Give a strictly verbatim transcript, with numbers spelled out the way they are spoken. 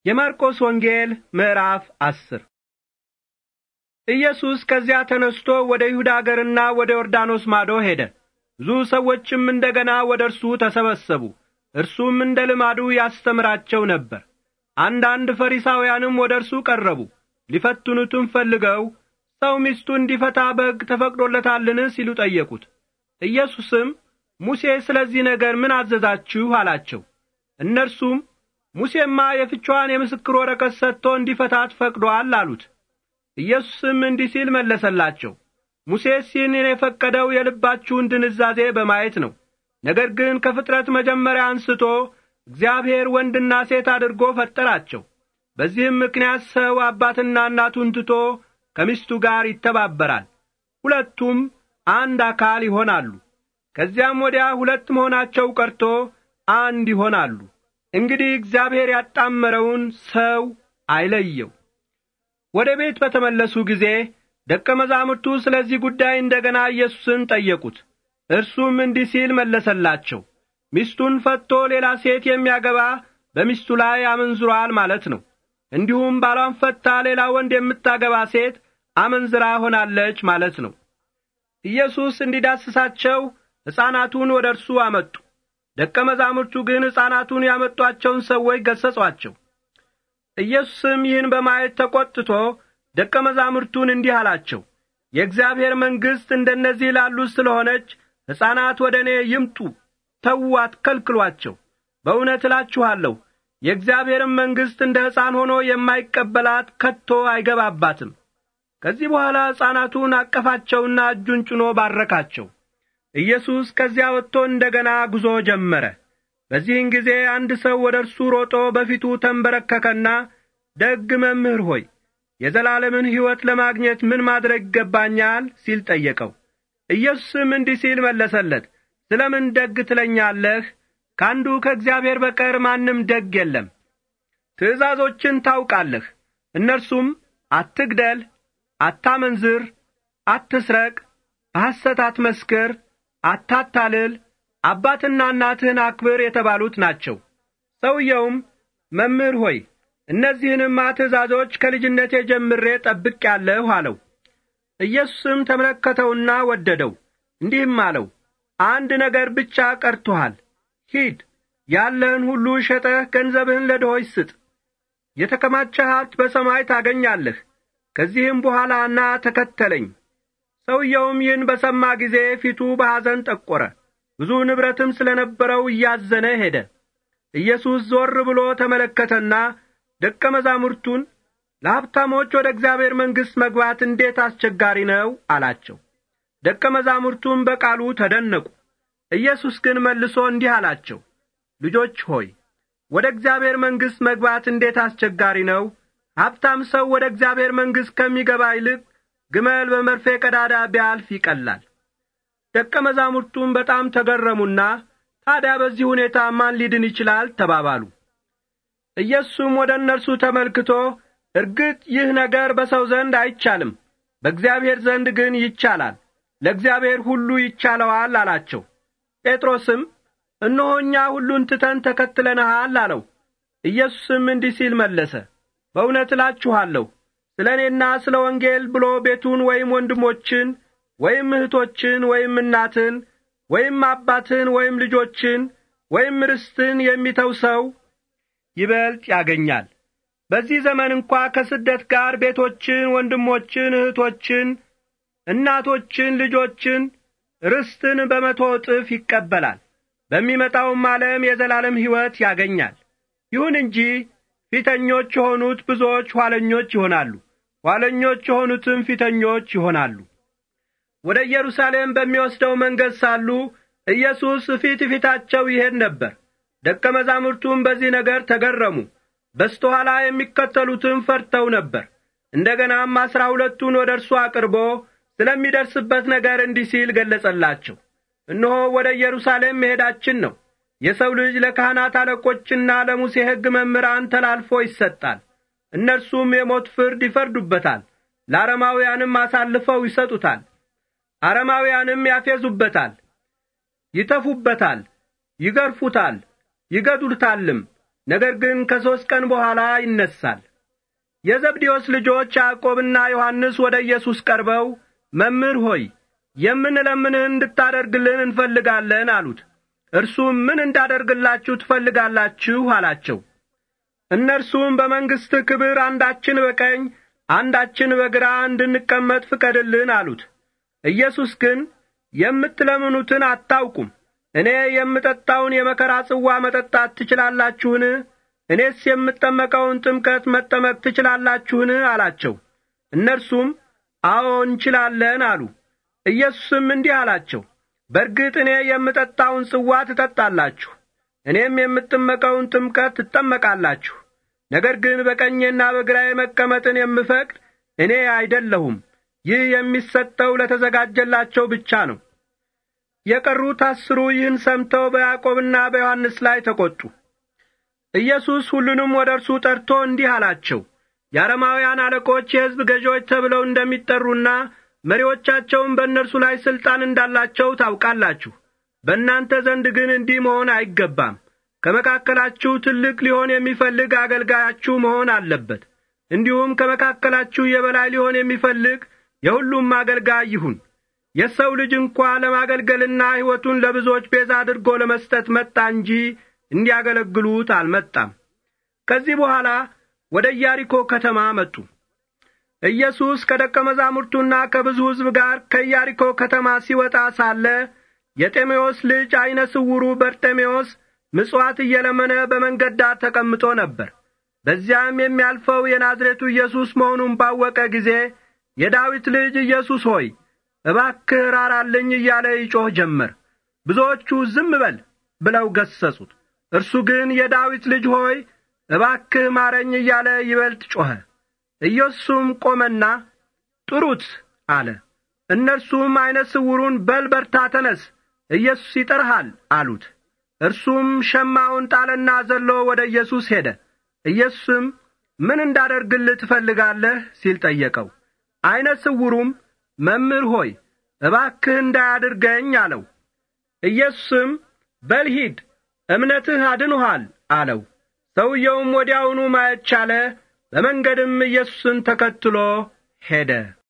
የማርቆስ ወንጌል ምዕራፍ አስር ኢየሱስ ከዚያ ተነስቶ ወደ ይሁዳ አገርና ወደ ዮርዳኖስ ማዶ ሄደ። ብዙ ሰዎችም እንደገና ወደ እርሱ ተሰበሰቡ። እርሱም እንደ ልማዱ ያስተምራቸው ነበር። አንዳንድ ፈሪሳውያንም ወደ እርሱ ቀረቡ። ሊፈትኑትም ፈልገው ሰው ሚስቱ እንዲፈታ በሕግ ተፈቅዶለታልን ሲሉ ጠየቁት። ኢየሱስም ሙሴ ስለዚህ ነገር ምን አዘዛችሁ አላቸው። እነርሱም ሙሴማ የፍቿን የምስክር ወረቀት ሰጥቶ እንዲፈታት ፈቅዶአል አሉት። ኢየሱስም እንዲህ ሲል መለሰላቸው፣ ሙሴስ ይህንን የፈቀደው የልባችሁን ድንዛዜ በማየት ነው። ነገር ግን ከፍጥረት መጀመሪያ አንስቶ እግዚአብሔር ወንድና ሴት አድርጎ ፈጠራቸው። በዚህም ምክንያት ሰው አባትና እናቱን ትቶ ከሚስቱ ጋር ይተባበራል፣ ሁለቱም አንድ አካል ይሆናሉ። ከዚያም ወዲያ ሁለት መሆናቸው ቀርቶ አንድ ይሆናሉ። እንግዲህ እግዚአብሔር ያጣመረውን ሰው አይለየው። ወደ ቤት በተመለሱ ጊዜ ደቀ መዛሙርቱ ስለዚህ ጉዳይ እንደገና ኢየሱስን ጠየቁት። እርሱም እንዲህ ሲል መለሰላቸው፣ ሚስቱን ፈትቶ ሌላ ሴት የሚያገባ በሚስቱ ላይ አመንዝሯል ማለት ነው። እንዲሁም ባሏን ፈትታ ሌላ ወንድ የምታገባ ሴት አመንዝራ ሆናለች ማለት ነው። ኢየሱስ እንዲዳስሳቸው ሕፃናቱን ወደ እርሱ አመጡ። ደቀ መዛሙርቱ ግን ሕፃናቱን ያመጧቸውን ሰዎች ገሰጿቸው። ኢየሱስም ይህን በማየት ተቈጥቶ ደቀ መዛሙርቱን እንዲህ አላቸው፣ የእግዚአብሔር መንግሥት እንደነዚህ ላሉት ስለሆነች ሕፃናት ወደ እኔ ይምጡ፣ ተዉ፣ አትከልክሏቸው። በእውነት እላችኋለሁ የእግዚአብሔርን መንግሥት እንደ ሕፃን ሆኖ የማይቀበላት ከቶ አይገባባትም። ከዚህ በኋላ ሕፃናቱን አቀፋቸውና እጁን ጭኖ ባረካቸው። ኢየሱስ ከዚያ ወጥቶ እንደገና ጉዞ ጀመረ። በዚህን ጊዜ አንድ ሰው ወደ እርሱ ሮጦ በፊቱ ተንበረከከና ደግ መምህር ሆይ የዘላለምን ሕይወት ለማግኘት ምን ማድረግ ይገባኛል ሲል ጠየቀው። ኢየሱስም እንዲህ ሲል መለሰለት፣ ስለምን ደግ ትለኛለህ? ካንዱ ከእግዚአብሔር በቀር ማንም ደግ የለም። ትእዛዞችን ታውቃለህ። እነርሱም አትግደል፣ አታመንዝር፣ አትስረቅ፣ በሐሰት አትመስክር፣ አታታልል፣ አባትና እናትህን አክብር የተባሉት ናቸው። ሰውየውም መምህር ሆይ እነዚህንማ ትእዛዞች ከልጅነቴ ጀምሬ ጠብቄአለሁ አለው። ኢየሱስም ተመለከተውና ወደደው፣ እንዲህም አለው፣ አንድ ነገር ብቻ ቀርቶሃል። ሂድ፣ ያለህን ሁሉ ሸጠህ ገንዘብህን ለድሆች ስጥ፣ የተከማቸ ሀብት በሰማይ ታገኛለህ። ከዚህም በኋላ ና ተከተለኝ። ሰውየውም ይህን በሰማ ጊዜ ፊቱ በሐዘን ጠቆረ፣ ብዙ ንብረትም ስለነበረው እያዘነ ሄደ። ኢየሱስ ዞር ብሎ ተመለከተና ደቀ መዛሙርቱን ለሀብታሞች ወደ እግዚአብሔር መንግሥት መግባት እንዴት አስቸጋሪ ነው አላቸው። ደቀ መዛሙርቱም በቃሉ ተደነቁ። ኢየሱስ ግን መልሶ እንዲህ አላቸው፣ ልጆች ሆይ ወደ እግዚአብሔር መንግሥት መግባት እንዴት አስቸጋሪ ነው! ሀብታም ሰው ወደ እግዚአብሔር መንግሥት ከሚገባ ይልቅ ግመል በመርፌ ቀዳዳ ቢያልፍ ይቀላል። ደቀ መዛሙርቱም በጣም ተገረሙና ታዲያ በዚህ ሁኔታ ማን ሊድን ይችላል ተባባሉ። ኢየሱስም ወደ እነርሱ ተመልክቶ እርግጥ ይህ ነገር በሰው ዘንድ አይቻልም፣ በእግዚአብሔር ዘንድ ግን ይቻላል፣ ለእግዚአብሔር ሁሉ ይቻለዋል አላቸው። ጴጥሮስም እነሆ እኛ ሁሉን ትተን ተከትለንሃል አለው። ኢየሱስም እንዲህ ሲል መለሰ፣ በእውነት እላችኋለሁ ስለ እኔና ስለ ወንጌል ብሎ ቤቱን ወይም ወንድሞችን ወይም እህቶችን ወይም እናትን ወይም አባትን ወይም ልጆችን ወይም ርስትን የሚተው ሰው ይበልጥ ያገኛል። በዚህ ዘመን እንኳ ከስደት ጋር ቤቶችን፣ ወንድሞችን፣ እህቶችን፣ እናቶችን፣ ልጆችን፣ ርስትን በመቶ እጥፍ ይቀበላል። በሚመጣውም ዓለም የዘላለም ሕይወት ያገኛል። ይሁን እንጂ ፊተኞች የሆኑት ብዙዎች ኋለኞች ይሆናሉ፣ ኋለኞች የሆኑትም ፊተኞች ይሆናሉ። ወደ ኢየሩሳሌም በሚወስደው መንገድ ሳሉ ኢየሱስ ፊት ፊታቸው ይሄድ ነበር። ደቀ መዛሙርቱም በዚህ ነገር ተገረሙ። በስተኋላ የሚከተሉትም ፈርተው ነበር። እንደገናም አስራ ሁለቱን ወደ እርሱ አቅርቦ ስለሚደርስበት ነገር እንዲህ ሲል ገለጸላቸው። እነሆ ወደ ኢየሩሳሌም መሄዳችን ነው። የሰው ልጅ ለካህናት አለቆችና ለሙሴ ሕግ መምህራን ተላልፎ ይሰጣል። እነርሱም የሞት ፍርድ ይፈርዱበታል፣ ለአረማውያንም አሳልፈው ይሰጡታል። አረማውያንም ያፌዙበታል፣ ይተፉበታል፣ ይገርፉታል፣ ይገድሉታልም፣ ነገር ግን ከሦስት ቀን በኋላ ይነሳል። የዘብዴዎስ ልጆች ያዕቆብና ዮሐንስ ወደ ኢየሱስ ቀርበው መምህር ሆይ የምንለምንህን እንድታደርግልን እንፈልጋለን አሉት። እርሱም ምን እንዳደርግላችሁ ትፈልጋላችሁ አላቸው። እነርሱም በመንግሥትህ ክብር አንዳችን በቀኝ አንዳችን በግራ እንድንቀመጥ ፍቀድልን አሉት። ኢየሱስ ግን የምትለምኑትን አታውቁም። እኔ የምጠጣውን የመከራ ጽዋ መጠጣት ትችላላችሁን? እኔስ የምጠመቀውን ጥምቀት መጠመቅ ትችላላችሁን? አላቸው። እነርሱም አዎ እንችላለን አሉ። ኢየሱስም እንዲህ አላቸው፣ በርግጥ እኔ የምጠጣውን ጽዋ ትጠጣላችሁ፣ እኔም የምጠመቀውን ጥምቀት ትጠመቃላችሁ። ነገር ግን በቀኜና በግራዬ መቀመጥን የምፈቅድ እኔ አይደለሁም። ይህ የሚሰጠው ለተዘጋጀላቸው ብቻ ነው። የቀሩት አስሩ ይህን ሰምተው በያዕቆብና በዮሐንስ ላይ ተቈጡ። ኢየሱስ ሁሉንም ወደ እርሱ ጠርቶ እንዲህ አላቸው፣ የአረማውያን አለቆች የሕዝብ ገዦች ተብለው እንደሚጠሩና መሪዎቻቸውም በእነርሱ ላይ ሥልጣን እንዳላቸው ታውቃላችሁ። በእናንተ ዘንድ ግን እንዲህ መሆን አይገባም። ከመካከላችሁ ትልቅ ሊሆን የሚፈልግ አገልጋያችሁ መሆን አለበት። እንዲሁም ከመካከላችሁ የበላይ ሊሆን የሚፈልግ የሁሉም አገልጋይ ይሁን። የሰው ልጅ እንኳ ለማገልገልና ሕይወቱን ለብዙዎች ቤዛ አድርጎ ለመስጠት መጣ እንጂ እንዲያገለግሉት አልመጣም። ከዚህ በኋላ ወደ ኢያሪኮ ከተማ መጡ። ኢየሱስ ከደቀ መዛሙርቱና ከብዙ ሕዝብ ጋር ከኢያሪኮ ከተማ ሲወጣ ሳለ የጤሜዎስ ልጅ ዓይነ ስውሩ በርጤሜዎስ ምጽዋት እየለመነ በመንገድ ዳር ተቀምጦ ነበር። በዚያም የሚያልፈው የናዝሬቱ ኢየሱስ መሆኑን ባወቀ ጊዜ የዳዊት ልጅ ኢየሱስ ሆይ እባክህ ራራልኝ እያለ ይጮህ ጀመር። ብዙዎቹ ዝም በል ብለው ገሰጹት። እርሱ ግን የዳዊት ልጅ ሆይ እባክህ ማረኝ እያለ ይበልጥ ጮኸ። ኢየሱስም ቆመና ጥሩት አለ። እነርሱም ዓይነ ስውሩን በል በርታ ተነስ፣ ኢየሱስ ይጠራሃል አሉት። እርሱም ሸማውን ጣለና ዘሎ ወደ ኢየሱስ ሄደ። ኢየሱስም ምን እንዳደርግልህ ትፈልጋለህ ሲል ጠየቀው። ዓይነ ስውሩም መምህር ሆይ እባክህ እንዳያድርገኝ አለው። ኢየሱስም በል ሂድ፣ እምነትህ አድኖሃል አለው። ሰውየውም ወዲያውኑ ማየት ቻለ። በመንገድም ኢየሱስን ተከትሎ ሄደ።